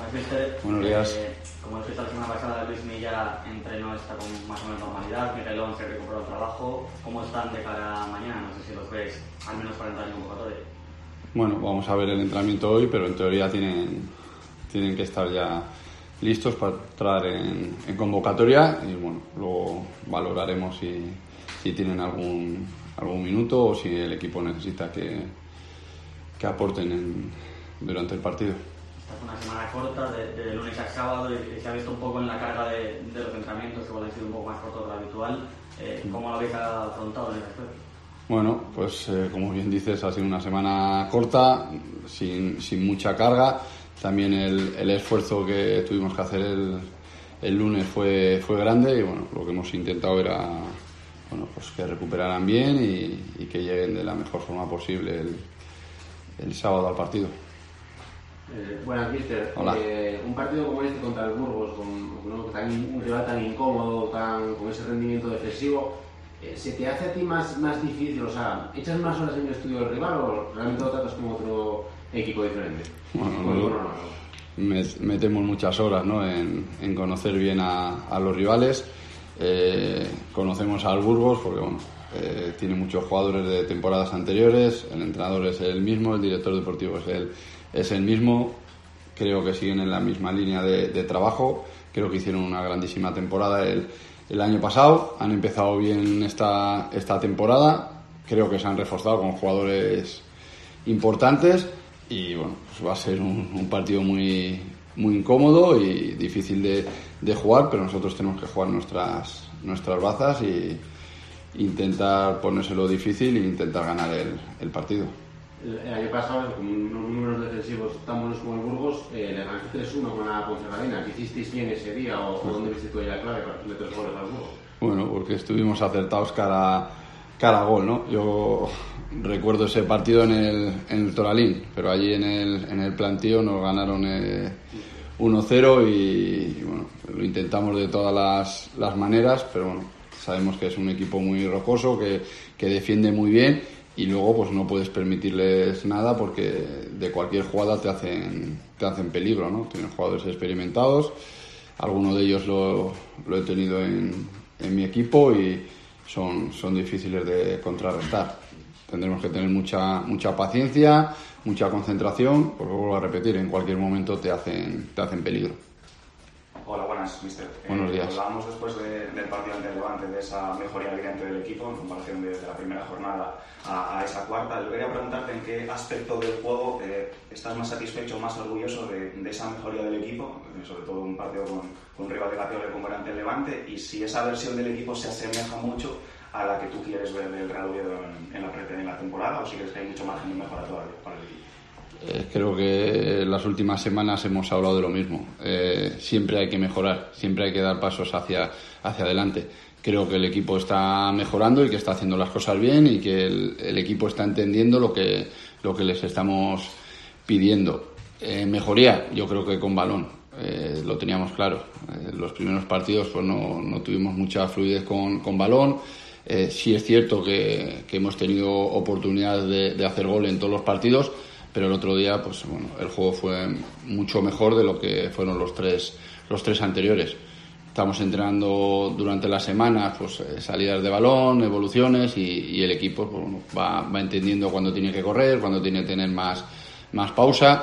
Buenas, Mister. Buenos días. Como dijiste la semana pasada, Luis Milla entrenó, está con más o menos normalidad. Miguelón se recuperó el trabajo. ¿Cómo están de cara a mañana? No sé si los veis, al menos para entrar en convocatoria. Bueno, vamos a ver el entrenamiento hoy, pero en teoría tienen que estar ya listos para entrar en convocatoria y bueno, luego valoraremos si tienen algún minuto o si el equipo necesita que aporten durante el partido. Esta es una semana corta, de lunes a sábado, y se ha visto un poco en la carga de los entrenamientos, que han sido un poco más cortos de lo habitual. ¿Cómo lo habéis afrontado en ese aspecto? Bueno, pues como bien dices, ha sido una semana corta, sin mucha carga. También el esfuerzo que tuvimos que hacer el lunes fue grande y bueno, lo que hemos intentado era pues que recuperaran bien y que lleguen de la mejor forma posible el sábado al partido. Buenas, Mister. Hola. Un partido como este contra el Burgos, con un rival tan incómodo, con ese rendimiento defensivo, ¿se te hace a ti más difícil? O sea, ¿echas más horas en el estudio del rival o realmente lo tratas como otro equipo diferente? Metemos muchas horas, ¿no? en conocer bien a los rivales. Conocemos al Burgos porque tiene muchos jugadores de temporadas anteriores, el entrenador es el mismo, el director deportivo es el mismo. Creo que siguen en la misma línea de trabajo. Creo que hicieron una grandísima temporada el año pasado, han empezado bien esta temporada. Creo que se han reforzado con jugadores importantes y bueno, pues va a ser un partido muy incómodo y difícil de jugar, pero nosotros tenemos que jugar nuestras bazas y intentar ponérselo difícil e intentar ganar el partido. El año pasado, con unos números defensivos tan buenos como el Burgos, le ganaste 3-1 con la Ponferradina. ¿Qué hicisteis bien ese día o dónde viste tú la clave para meter 3 goles al Burgos? Bueno, porque estuvimos acertados cara a gol, ¿no? Yo recuerdo ese partido en el Toralín, pero allí en el plantío nos ganaron 1-0 y bueno, lo intentamos de todas las maneras, pero bueno, sabemos que es un equipo muy rocoso, que defiende muy bien y luego pues no puedes permitirles nada porque de cualquier jugada te hacen peligro, ¿no? Tienen jugadores experimentados, alguno de ellos lo he tenido en mi equipo y son difíciles de contrarrestar. Tendremos que tener mucha paciencia, mucha concentración, porque vuelvo a repetir, en cualquier momento te hacen peligro. Hola, buenas, Mister. Buenos días. Hablábamos después del partido ante el Levante de esa mejoría evidente del equipo en comparación de la primera jornada a esa cuarta. Yo quería preguntarte en qué aspecto del juego estás más satisfecho, más orgulloso de esa mejoría del equipo, sobre todo un partido con un rival de categoría como era ante el Levante, y si esa versión del equipo se asemeja mucho a la que tú quieres ver del Real Oviedo en la temporada, o si crees que hay mucho margen de mejora todavía para el equipo. Creo que en las últimas semanas hemos hablado de lo mismo. Siempre hay que mejorar, siempre hay que dar pasos hacia adelante. Creo que el equipo está mejorando y que está haciendo las cosas bien y que el equipo está entendiendo lo que les estamos pidiendo. Mejoría, yo creo que con balón. Lo teníamos claro. Los primeros partidos pues no tuvimos mucha fluidez con balón. Sí es cierto que hemos tenido oportunidades de hacer gol en todos los partidos, pero el otro día pues bueno, el juego fue mucho mejor de lo que fueron los tres anteriores. Estamos entrenando durante la semana pues salidas de balón, evoluciones y el equipo pues, bueno, va entendiendo cuándo tiene que correr, cuándo tiene que tener más pausa.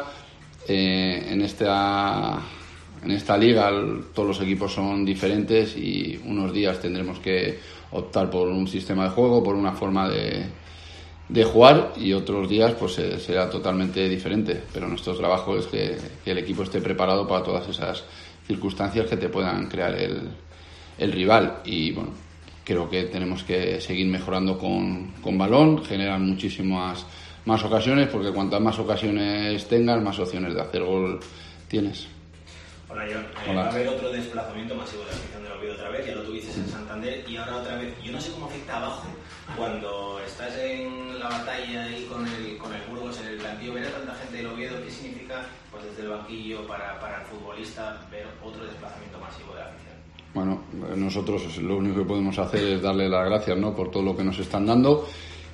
En esta liga todos los equipos son diferentes y unos días tendremos que optar por un sistema de juego, por una forma de jugar y otros días pues será totalmente diferente, pero nuestro trabajo es que el equipo esté preparado para todas esas circunstancias que te puedan crear el rival y bueno, creo que tenemos que seguir mejorando con balón, generan muchísimas más ocasiones porque cuantas más ocasiones tengas, más opciones de hacer gol tienes. Hola, John. Hola. Va a haber otro desplazamiento masivo de la afición del Oviedo otra vez, ya lo tuviste en Santander y ahora otra vez. Yo no sé cómo afecta abajo cuando estás en la batalla ahí con el Burgos en el plantío, ver a tanta gente del Oviedo. ¿Qué significa pues desde el banquillo para el futbolista ver otro desplazamiento masivo de la afición? Bueno, nosotros lo único que podemos hacer es darle las gracias, ¿no?, por todo lo que nos están dando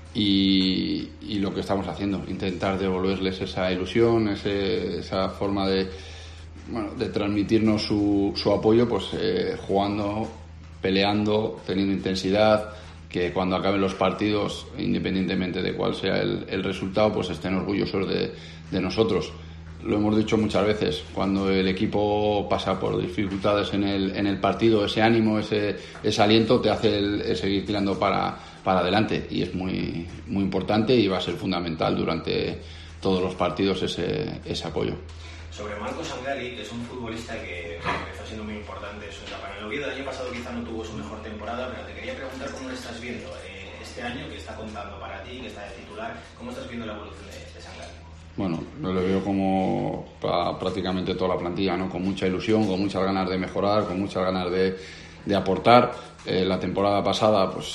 y lo que estamos haciendo, intentar devolverles esa ilusión, esa forma de de transmitirnos su apoyo, pues jugando, peleando, teniendo intensidad, que cuando acaben los partidos, independientemente de cuál sea el resultado, pues estén orgullosos de nosotros. Lo hemos dicho muchas veces, cuando el equipo pasa por dificultades en el partido, ese ánimo, ese aliento te hace el seguir tirando para adelante, y es muy, muy importante y va a ser fundamental durante todos los partidos ese apoyo. Sobre Marcos Angali, que es un futbolista que empezó siendo muy importante en su etapa en el Oviedo, el año pasado quizá no tuvo su mejor temporada, pero te quería preguntar cómo lo estás viendo este año, que está contando para ti, que está de titular, ¿cómo estás viendo la evolución de Sangali? Bueno, lo veo como prácticamente toda la plantilla, ¿no? Con mucha ilusión, con muchas ganas de mejorar, con muchas ganas de aportar. La temporada pasada, pues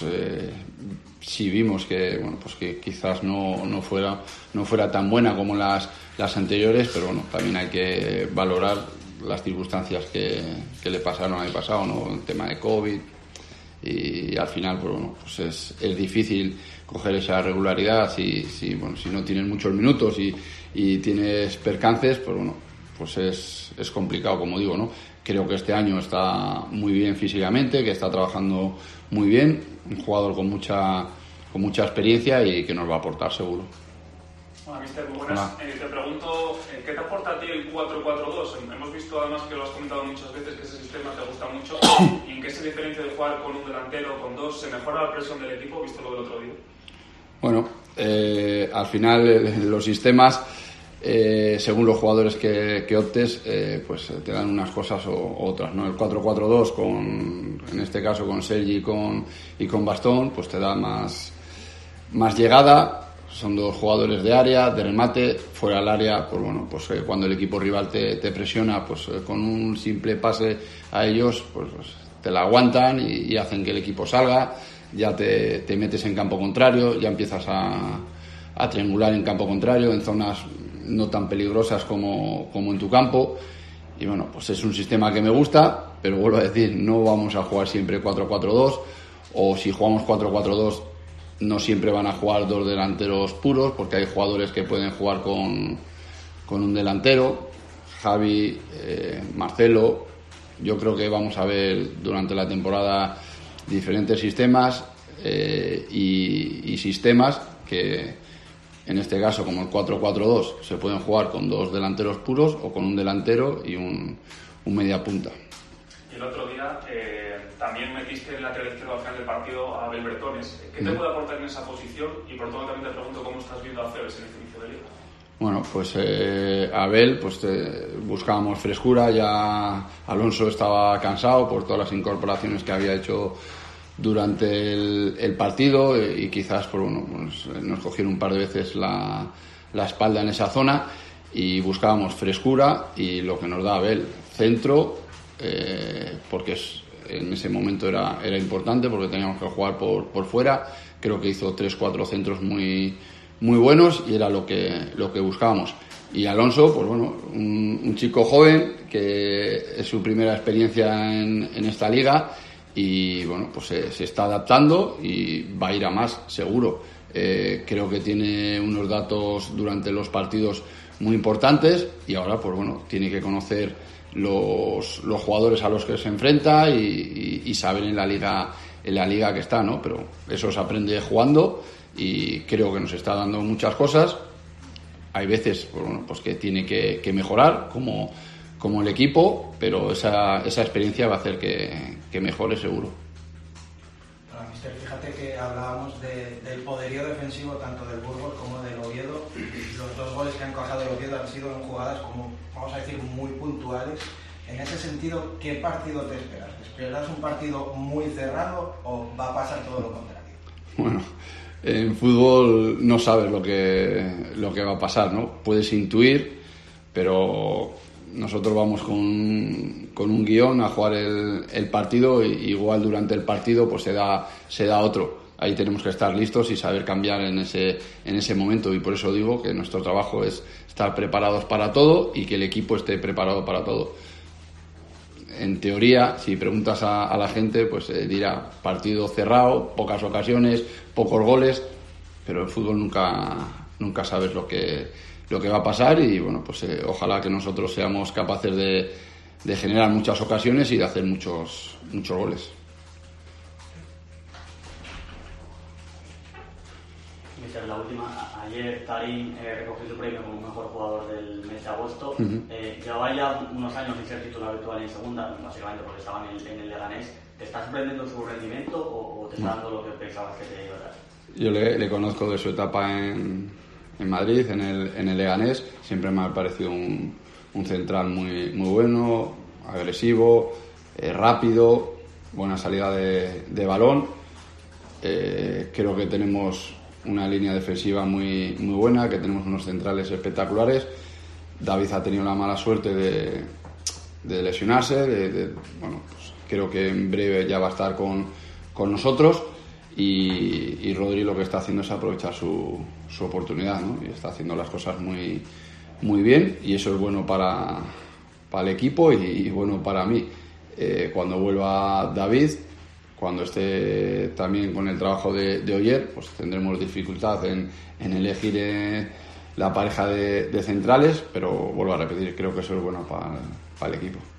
sí vimos que, bueno, pues que quizás no fuera tan buena como las anteriores, pero bueno, también hay que valorar las circunstancias que le pasaron el año pasado, ¿no? El tema de COVID, y al final, pues bueno, pues es difícil coger esa regularidad si no tienes muchos minutos y tienes percances, pues bueno, pues es complicado, como digo, ¿no? Creo que este año está muy bien físicamente, que está trabajando muy bien, un jugador con mucha experiencia y que nos va a aportar seguro. Hola, mister, muy buenas. Te pregunto, ¿qué te aporta a ti el 4-4-2? Hemos visto además que lo has comentado muchas veces, que ese sistema te gusta mucho. ¿Y en qué se diferencia de jugar con un delantero o con dos? ¿Se mejora la presión del equipo, visto lo del otro día? Bueno, al final los sistemas, según los jugadores que optes, pues te dan unas cosas o otras, ¿no? El 4-4-2, en este caso con Sergi y con Bastón, pues te da más llegada. Son dos jugadores de área, de remate, fuera del área, pues bueno, pues cuando el equipo rival te presiona, pues con un simple pase a ellos, pues te la aguantan y hacen que el equipo salga, ya te metes en campo contrario, ya empiezas a triangular en campo contrario, en zonas no tan peligrosas como en tu campo, y bueno, pues es un sistema que me gusta, pero vuelvo a decir, no vamos a jugar siempre 4-4-2, o si jugamos 4-4-2, no siempre van a jugar dos delanteros puros, porque hay jugadores que pueden jugar con un delantero. Javi, Marcelo, yo creo que vamos a ver durante la temporada diferentes sistemas y sistemas que, en este caso, como el 4-4-2, se pueden jugar con dos delanteros puros o con un delantero y un media punta. Y el otro día también metiste en la lateral izquierdo al final del partido a Abel Bertones. ¿Qué te puede aportar en esa posición? Y por todo también te pregunto cómo estás viendo a Cebes en este inicio de liga. Bueno, pues Abel, pues buscábamos frescura, ya Alonso estaba cansado por todas las incorporaciones que había hecho durante el partido y quizás pues nos cogieron un par de veces la espalda en esa zona y buscábamos frescura y lo que nos da Abel, centro, porque en ese momento era importante porque teníamos que jugar por fuera. Creo que hizo 3-4 centros muy buenos y era lo que buscábamos. Y Alonso, pues bueno, un chico joven que es su primera experiencia en esta liga y bueno, pues se está adaptando y va a ir a más seguro. Creo que tiene unos datos durante los partidos muy importantes y ahora pues bueno, tiene que conocer los jugadores a los que se enfrenta y saber en la liga que está, ¿no? Pero eso se aprende jugando y creo que nos está dando muchas cosas. Hay veces pues bueno, pues que tiene que mejorar como el equipo, pero esa experiencia va a hacer que mejore seguro. Hola, mister, fíjate que hablábamos del poderío defensivo tanto del Burgos como del Oviedo. Los dos goles que han encajado el Oviedo han sido en jugadas, como vamos a decir, muy puntuales. En ese sentido, ¿qué partido te esperas? ¿Esperas un partido muy cerrado o va a pasar todo lo contrario? Bueno, en fútbol no sabes lo que va a pasar, ¿no? Puedes intuir, pero nosotros vamos con un guión a jugar el partido y igual durante el partido pues se da otro. Ahí tenemos que estar listos y saber cambiar en ese momento y por eso digo que nuestro trabajo es estar preparados para todo y que el equipo esté preparado para todo. En teoría, si preguntas a la gente, pues dirá partido cerrado, pocas ocasiones, pocos goles, pero en fútbol nunca sabes lo que lo que va a pasar y bueno, pues ojalá que nosotros seamos capaces de generar muchas ocasiones y de hacer muchos goles. Mister, la última, ayer Karim recogió su premio como mejor jugador del mes de agosto. Llevaba ya unos años sin ser titular habitual en segunda, básicamente porque estaba en el Leganés. ¿Te está sorprendiendo su rendimiento o te está dando lo que pensabas que te iba a dar? Yo le conozco de su etapa en Madrid, en el Leganés. Siempre me ha parecido un central muy bueno, agresivo, rápido, buena salida de balón. Creo que tenemos una línea defensiva muy buena, que tenemos unos centrales espectaculares. David ha tenido la mala suerte de lesionarse, bueno, pues creo que en breve ya va a estar con nosotros y Rodri lo que está haciendo es aprovechar su oportunidad, ¿no? Y está haciendo las cosas muy bien y eso es bueno para el equipo y bueno para mí. Cuando vuelva David, cuando esté también con el trabajo de Oyer, pues tendremos dificultad en elegir la pareja de centrales, pero vuelvo a repetir, creo que eso es bueno para el equipo.